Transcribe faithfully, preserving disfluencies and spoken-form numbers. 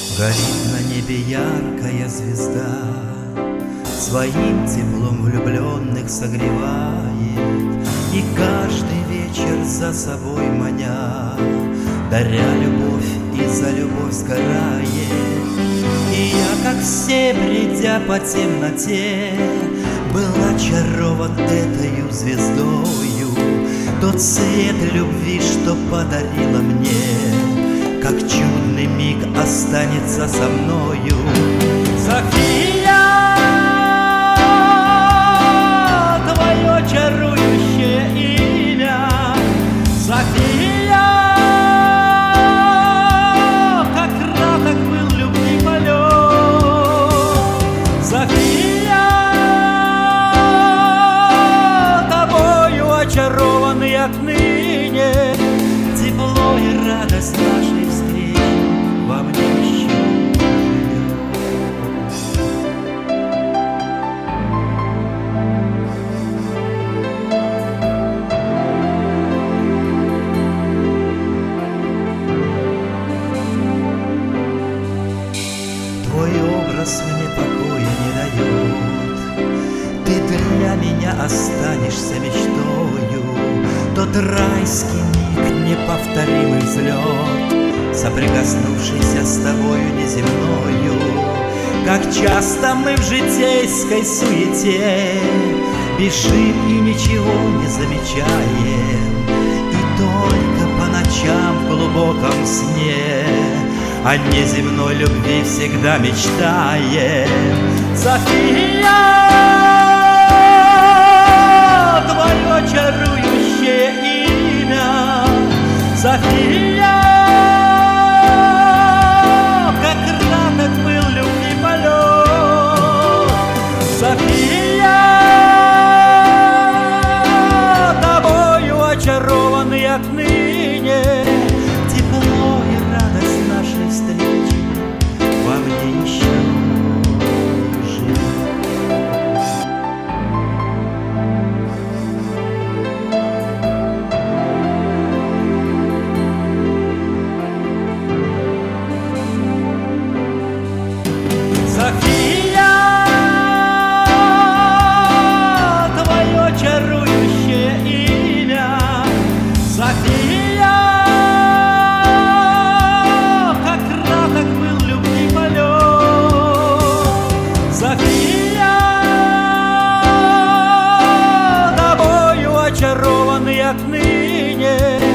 Горит на небе яркая звезда, своим теплом влюбленных согревает, и каждый вечер за собой маня, даря любовь и за любовь сгорает. И я, как все, бредя по темноте, был очарован этою звездою. Тот свет любви, что подарила мне, как чудный миг останется со мною. София, твое чарующее имя, София, как краток был любви полет. София, тобою очарованный отныне, тепло и радость нашей встречи во мне еще живет. Твой образ мне покоя не дает, ты для меня останешься мечтою. Тот райский миг, неповторимый взлет, соприкоснувшийся с тобою неземною. Как часто мы в житейской суете бежим и ничего не замечаем, и только по ночам в глубоком сне о неземной любви всегда мечтаем. София, твое чарующее имя, София, как краток был любви полет. София, тобою очарованный отныне, тепло и радость нашей встречи во мне еще живет. София, твое чарующее имя, София, как краток был любви полет. София, тобою очарованный отныне,